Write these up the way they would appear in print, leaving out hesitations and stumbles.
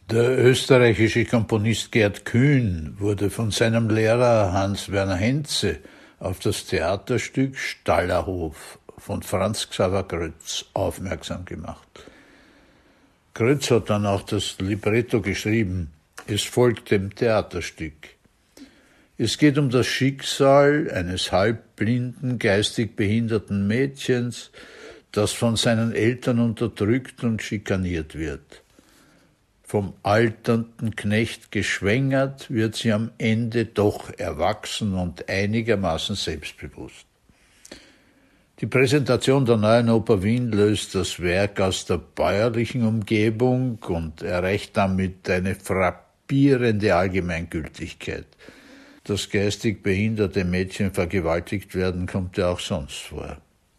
Der österreichische Komponist Gerd Kühn wurde von seinem Lehrer Hans-Werner Henze auf das Theaterstück Stallerhof von Franz Xaver Grötz aufmerksam gemacht. Grötz hat dann auch das Libretto geschrieben. Es folgt dem Theaterstück. Es geht um das Schicksal eines halbblinden, geistig behinderten Mädchens, das von seinen Eltern unterdrückt und schikaniert wird. Vom alternden Knecht geschwängert, wird sie am Ende doch erwachsen und einigermaßen selbstbewusst. Die Präsentation der Neuen Oper Wien löst das Werk aus der bäuerlichen Umgebung und erreicht damit eine frappierende Allgemeingültigkeit. Dass geistig behinderte Mädchen vergewaltigt werden, kommt ja auch sonst vor.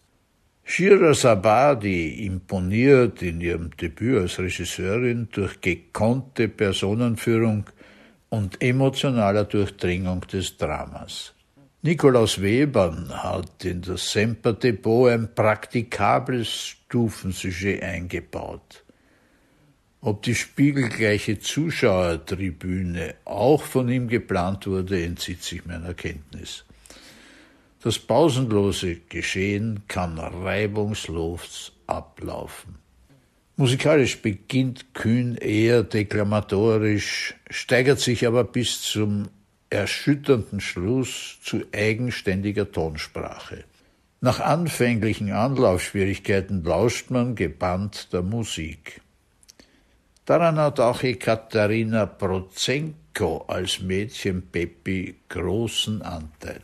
Shirazabadi imponiert in ihrem Debüt als Regisseurin durch gekonnte Personenführung und emotionaler Durchdringung des Dramas. Nikolaus Webern hat in das Semper-Depot ein praktikables Stufensujet eingebaut. Ob die spiegelgleiche Zuschauertribüne auch von ihm geplant wurde, entzieht sich meiner Kenntnis. Das pausenlose Geschehen kann reibungslos ablaufen. Musikalisch beginnt Kühn eher deklamatorisch, steigert sich aber bis zum erschütternden Schluss zu eigenständiger Tonsprache. Nach anfänglichen Anlaufschwierigkeiten lauscht man gebannt der Musik. Daran hat auch Ekaterina Prozenko als Mädchen Peppi großen Anteil.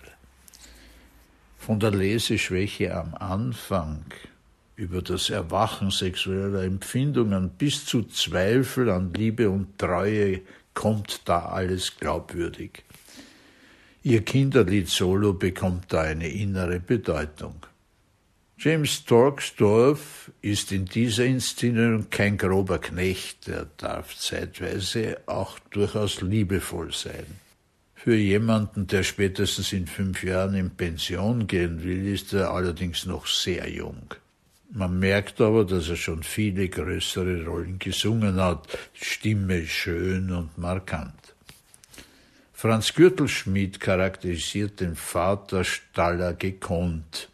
Von der Leseschwäche am Anfang über das Erwachen sexueller Empfindungen bis zu Zweifel an Liebe und Treue kommt da alles glaubwürdig. Ihr Kinderlied-Solo bekommt da eine innere Bedeutung. James Torksdorf ist in dieser Inszenierung kein grober Knecht, er darf zeitweise auch durchaus liebevoll sein. Für jemanden, der spätestens in 5 Jahren in Pension gehen will, ist er allerdings noch sehr jung. Man merkt aber, dass er schon viele größere Rollen gesungen hat, Stimme schön und markant. Franz Gürtelschmidt charakterisiert den Vater Staller gekonnt.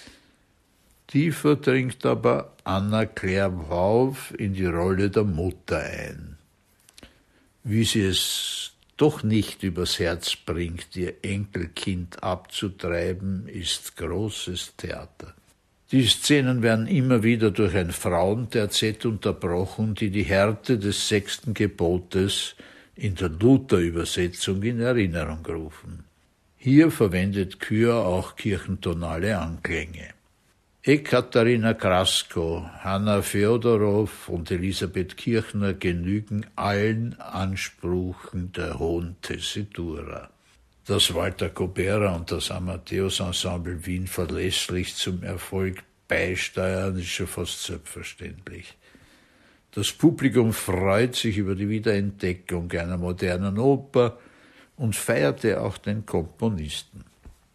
Tiefer dringt aber Anna-Claire Wauf in die Rolle der Mutter ein. Wie sie es doch nicht übers Herz bringt, ihr Enkelkind abzutreiben, ist großes Theater. Die Szenen werden immer wieder durch ein Frauenterzett unterbrochen, die die Härte des 6. Gebotes in der Luther-Übersetzung in Erinnerung rufen. Hier verwendet Kür auch kirchentonale Anklänge. Ekaterina Krasko, Hanna Feodorow und Elisabeth Kirchner genügen allen Ansprüchen der hohen Tessitura. Dass Walter Kobera und das Amadeus-Ensemble Wien verlässlich zum Erfolg beisteuern, ist schon fast selbstverständlich. Das Publikum freut sich über die Wiederentdeckung einer modernen Oper und feierte auch den Komponisten.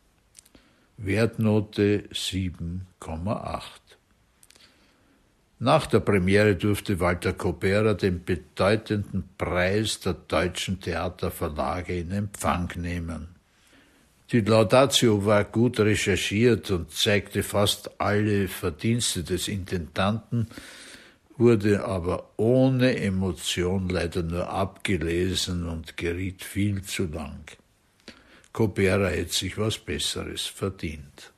Wertnote 7,8. Nach der Premiere durfte Walter Kobera den bedeutenden Preis der deutschen Theaterverlage in Empfang nehmen. Die Laudatio war gut recherchiert und zeigte fast alle Verdienste des Intendanten, wurde aber ohne Emotion leider nur abgelesen und geriet viel zu lang. Kobera hätte sich was Besseres verdient.